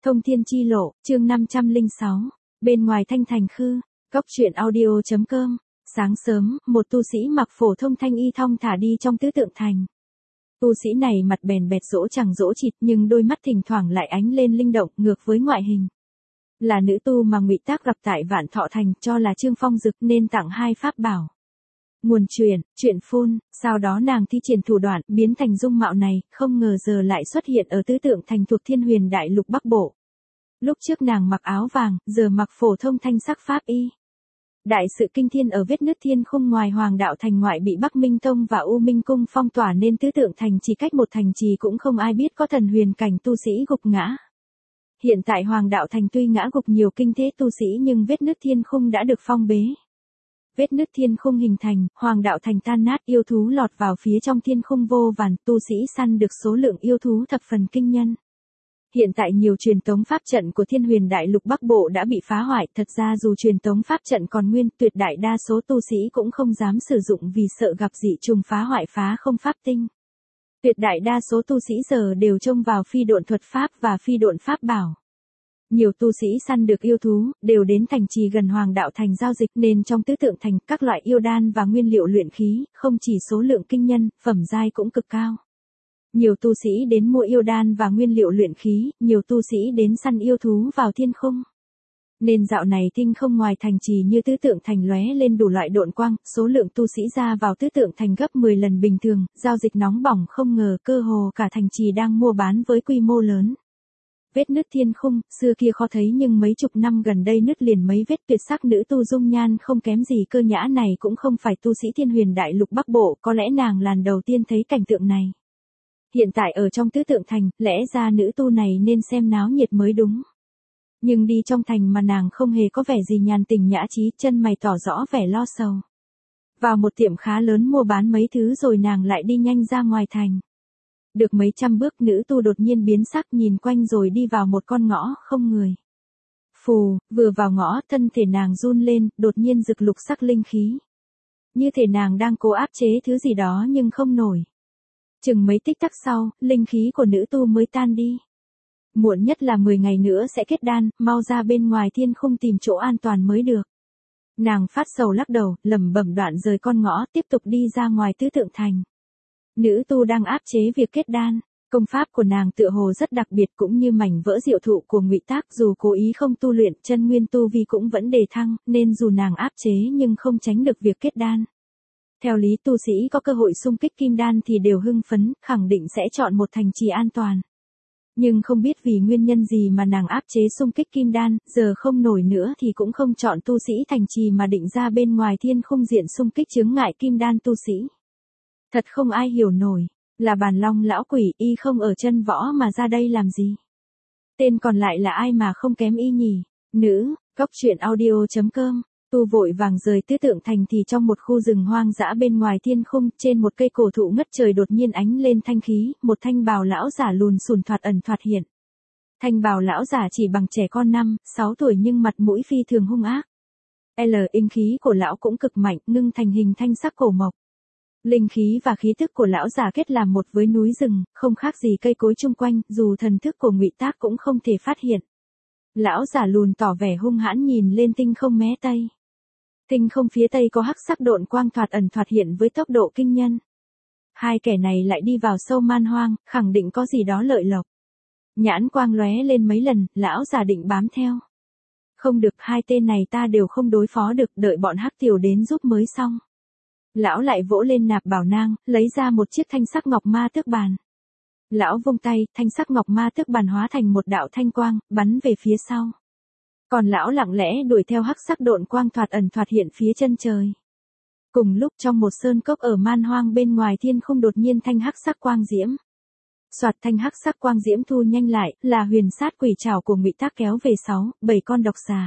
Thông thiên chi lộ, chương 506. Bên ngoài thanh thành khư, góc truyện audio.com. Sáng sớm, một tu sĩ mặc phổ thông thanh y thong thả đi trong tứ tượng thành. Tu sĩ này mặt bèn bẹt dỗ chẳng dỗ chịt, nhưng đôi mắt thỉnh thoảng lại ánh lên linh động, ngược với ngoại hình. Là nữ tu mà Ngụy Tác gặp tại Vạn Thọ Thành, cho là Trương Phong Dực nên tặng hai pháp bảo. Nguồn chuyện phun, sau đó nàng thi triển thủ đoạn, biến thành dung mạo này, không ngờ giờ lại xuất hiện ở tứ tượng thành thuộc Thiên Huyền Đại Lục Bắc Bộ. Lúc trước nàng mặc áo vàng, giờ mặc phổ thông thanh sắc pháp y. Đại sự kinh thiên ở vết nứt thiên khung ngoài Hoàng Đạo Thành ngoại bị Bắc Minh Tông và U Minh Cung phong tỏa, nên tứ tượng thành chỉ cách một thành trì cũng không ai biết có thần huyền cảnh tu sĩ gục ngã. Hiện tại Hoàng Đạo Thành tuy ngã gục nhiều kinh thế tu sĩ nhưng vết nứt thiên khung đã được phong bế. Vết nứt thiên khung hình thành, Hoàng Đạo Thành tan nát, yêu thú lọt vào phía trong thiên khung vô vàn, tu sĩ săn được số lượng yêu thú thập phần kinh nhân. Hiện tại nhiều truyền tống pháp trận của Thiên Huyền Đại Lục Bắc Bộ đã bị phá hoại, thật ra dù truyền tống pháp trận còn nguyên, tuyệt đại đa số tu sĩ cũng không dám sử dụng vì sợ gặp dị trùng phá hoại phá không pháp tinh. Tuyệt đại đa số tu sĩ giờ đều trông vào phi độn thuật pháp và phi độn pháp bảo. Nhiều tu sĩ săn được yêu thú, đều đến thành trì gần Hoàng Đạo Thành giao dịch, nên trong tứ tượng thành, các loại yêu đan và nguyên liệu luyện khí, không chỉ số lượng kinh nhân, phẩm giai cũng cực cao. Nhiều tu sĩ đến mua yêu đan và nguyên liệu luyện khí, nhiều tu sĩ đến săn yêu thú vào thiên khung. Nên dạo này tinh không ngoài thành trì như tứ tượng thành lóe lên đủ loại độn quang, số lượng tu sĩ ra vào tứ tượng thành gấp 10 lần bình thường, giao dịch nóng bỏng không ngờ, cơ hồ cả thành trì đang mua bán với quy mô lớn. Vết nứt thiên khung, xưa kia khó thấy nhưng mấy chục năm gần đây nứt liền mấy vết, tuyệt sắc nữ tu dung nhan không kém gì Cơ Nhã này cũng không phải tu sĩ Thiên Huyền Đại Lục Bắc Bộ, có lẽ nàng lần đầu tiên thấy cảnh tượng này. Hiện tại ở trong tứ tượng thành, lẽ ra nữ tu này nên xem náo nhiệt mới đúng. Nhưng đi trong thành mà nàng không hề có vẻ gì nhàn tình nhã trí, chân mày tỏ rõ vẻ lo sầu. Vào một tiệm khá lớn mua bán mấy thứ rồi nàng lại đi nhanh ra ngoài thành. Được mấy trăm bước, nữ tu đột nhiên biến sắc, nhìn quanh rồi đi vào một con ngõ không người. Phù, vừa vào ngõ, thân thể nàng run lên, đột nhiên rực lục sắc linh khí. Như thể nàng đang cố áp chế thứ gì đó nhưng không nổi. Chừng mấy tích tắc sau, linh khí của nữ tu mới tan đi. Muộn nhất là 10 ngày nữa sẽ kết đan, mau ra bên ngoài thiên khung tìm chỗ an toàn mới được. Nàng phát sầu lắc đầu, lẩm bẩm đoạn rời con ngõ, tiếp tục đi ra ngoài tứ tượng thành. Nữ tu đang áp chế việc kết đan, công pháp của nàng tựa hồ rất đặc biệt, cũng như mảnh vỡ diệu thụ của Ngụy Tác, dù cố ý không tu luyện, chân nguyên tu vi cũng vẫn đề thăng, nên dù nàng áp chế nhưng không tránh được việc kết đan. Theo lý tu sĩ có cơ hội xung kích kim đan thì đều hưng phấn, khẳng định sẽ chọn một thành trì an toàn. Nhưng không biết vì nguyên nhân gì mà nàng áp chế xung kích kim đan, giờ không nổi nữa thì cũng không chọn tu sĩ thành trì mà định ra bên ngoài thiên khung diện xung kích chướng ngại kim đan tu sĩ. Thật không ai hiểu nổi, là Bàn Long lão quỷ, y không ở chân võ mà ra đây làm gì? Tên còn lại là ai mà không kém y nhỉ? Nữ, góc truyện audio.com. Tu vội vàng rời tứ tượng thành thì trong một khu rừng hoang dã bên ngoài thiên khung, trên một cây cổ thụ ngất trời đột nhiên ánh lên thanh khí, một thanh bào lão giả lùn xùn thoạt ẩn thoạt hiện. Thanh bào lão giả chỉ bằng trẻ con 5-6 tuổi nhưng mặt mũi phi thường hung ác. Linh khí của lão cũng cực mạnh, ngưng thành hình thanh sắc cổ mộc. Linh khí và khí tức của lão giả kết làm một với núi rừng, không khác gì cây cối chung quanh, dù thần thức của Ngụy Tác cũng không thể phát hiện. Lão giả lùn tỏ vẻ hung hãn nhìn lên tinh không mé tây. Tinh không phía tây có hắc sắc độn quang thoạt ẩn thoạt hiện với tốc độ kinh nhân. Hai kẻ này lại đi vào sâu man hoang, khẳng định có gì đó lợi lộc. Nhãn quang lóe lên mấy lần, lão giả định bám theo. Không được, hai tên này ta đều không đối phó được, đợi bọn hắc tiểu đến giúp mới xong. Lão lại vỗ lên nạp bảo nang, lấy ra một chiếc thanh sắc ngọc ma tước bàn. Lão vung tay, thanh sắc ngọc ma tước bàn hóa thành một đạo thanh quang, bắn về phía sau. Còn lão lặng lẽ đuổi theo hắc sắc độn quang thoạt ẩn thoạt hiện phía chân trời. Cùng lúc trong một sơn cốc ở man hoang bên ngoài thiên khung đột nhiên thanh hắc sắc quang diễm. Soạt, thanh hắc sắc quang diễm thu nhanh lại, là huyền sát quỷ trảo của Ngụy Tác kéo về 6-7 con độc xà.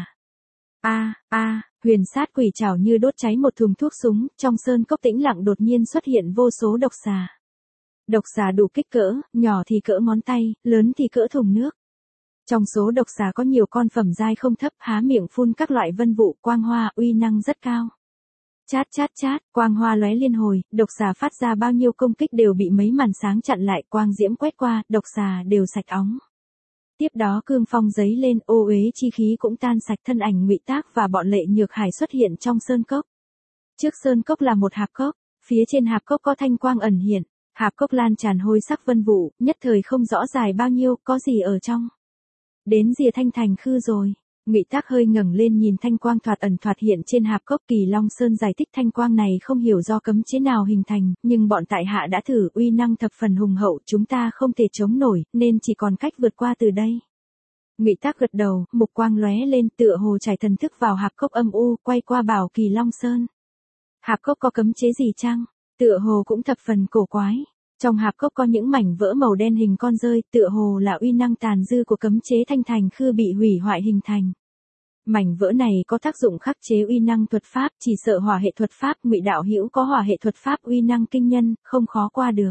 Huyền sát quỷ trảo như đốt cháy một thùng thuốc súng, trong sơn cốc tĩnh lặng đột nhiên xuất hiện vô số độc xà. Độc xà đủ kích cỡ, nhỏ thì cỡ ngón tay, lớn thì cỡ thùng nước. Trong số độc xà có nhiều con phẩm giai không thấp, há miệng phun các loại vân vụ, quang hoa, uy năng rất cao. Chát chát chát, quang hoa lóe liên hồi, độc xà phát ra bao nhiêu công kích đều bị mấy màn sáng chặn lại, quang diễm quét qua, độc xà đều sạch óng. Tiếp đó cương phong giấy lên, ô uế chi khí cũng tan sạch, thân ảnh Ngụy Tác và bọn Lệ Nhược Hải xuất hiện trong sơn cốc. Trước sơn cốc là một hạp cốc, phía trên hạp cốc có thanh quang ẩn hiện, hạp cốc lan tràn hôi sắc vân vụ, nhất thời không rõ dài bao nhiêu, có gì ở trong. Đến rìa thanh thành khư rồi. Ngụy Tác hơi ngẩng lên nhìn thanh quang thoạt ẩn thoạt hiện trên hạp cốc. Kỳ Long Sơn giải thích thanh quang này không hiểu do cấm chế nào hình thành, nhưng bọn tại hạ đã thử, uy năng thập phần hùng hậu, chúng ta không thể chống nổi, nên chỉ còn cách vượt qua từ đây. Ngụy Tác gật đầu, mục quang lóe lên, tựa hồ trải thần thức vào hạp cốc âm u, quay qua bảo Kỳ Long Sơn. Hạp cốc có cấm chế gì chăng? Tựa hồ cũng thập phần cổ quái. Trong hạp cốc có những mảnh vỡ màu đen hình con dơi, tựa hồ là uy năng tàn dư của cấm chế thanh thành khư bị hủy hoại hình thành. Mảnh vỡ này có tác dụng khắc chế uy năng thuật pháp, chỉ sợ hỏa hệ thuật pháp, Ngụy đạo hữu có hỏa hệ thuật pháp uy năng kinh nhân, không khó qua được.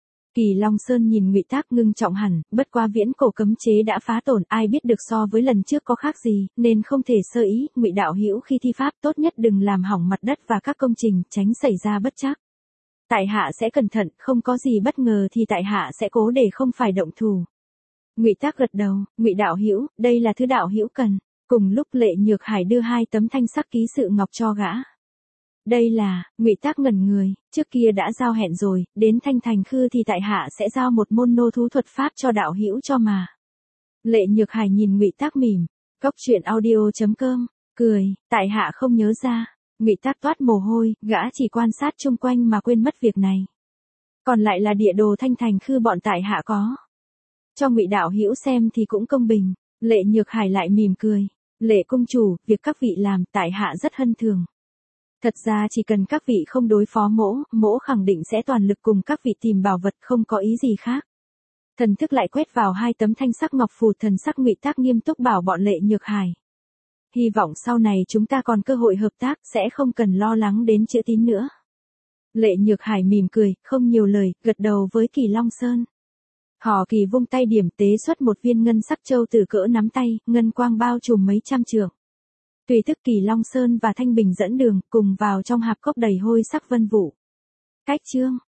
Kỳ Long Sơn nhìn Ngụy Tác ngưng trọng hẳn, bất quá viễn cổ cấm chế đã phá tổn, ai biết được so với lần trước có khác gì, nên không thể sơ ý, Ngụy đạo hữu khi thi pháp tốt nhất đừng làm hỏng mặt đất và các công trình, tránh xảy ra bất trắc. Tại hạ sẽ cẩn thận, không có gì bất ngờ thì tại hạ sẽ cố để không phải động thủ. Ngụy Tác gật đầu, Ngụy đạo hữu, đây là thứ đạo hữu cần. Cùng lúc Lệ Nhược Hải đưa 2 tấm thanh sắc ký sự ngọc cho gã. Đây là, Ngụy Tác ngẩn người, trước kia đã giao hẹn rồi, đến thanh thành khư thì tại hạ sẽ giao một môn nô thú thuật pháp cho đạo hữu cho mà. Lệ Nhược Hải nhìn Ngụy Tác mỉm, Cốc truyện audio.com, cười, tại hạ không nhớ ra. Ngụy Tác toát mồ hôi, gã chỉ quan sát chung quanh mà quên mất việc này. Còn lại là địa đồ thanh thành khư bọn tại hạ có. Cho Ngụy đạo hữu xem thì cũng công bình. Lệ Nhược Hải lại mỉm cười. Lệ công chủ, việc các vị làm tại hạ rất hân thường. Thật ra chỉ cần các vị không đối phó mỗ khẳng định sẽ toàn lực cùng các vị tìm bảo vật, không có ý gì khác. Thần thức lại quét vào 2 tấm thanh sắc ngọc phù, thần sắc Ngụy Tác nghiêm túc bảo bọn Lệ Nhược Hải. Hy vọng sau này chúng ta còn cơ hội hợp tác, sẽ không cần lo lắng đến chữ tín nữa. Lệ Nhược Hải mỉm cười, không nhiều lời, gật đầu với Kỳ Long Sơn. Họ Kỳ vung tay điểm tế xuất một viên ngân sắc châu từ cỡ nắm tay, ngân quang bao trùm mấy trăm trượng. Tùy thức Kỳ Long Sơn và Thanh Bình dẫn đường, cùng vào trong hạp cốc đầy hôi sắc vân vụ. Cách chương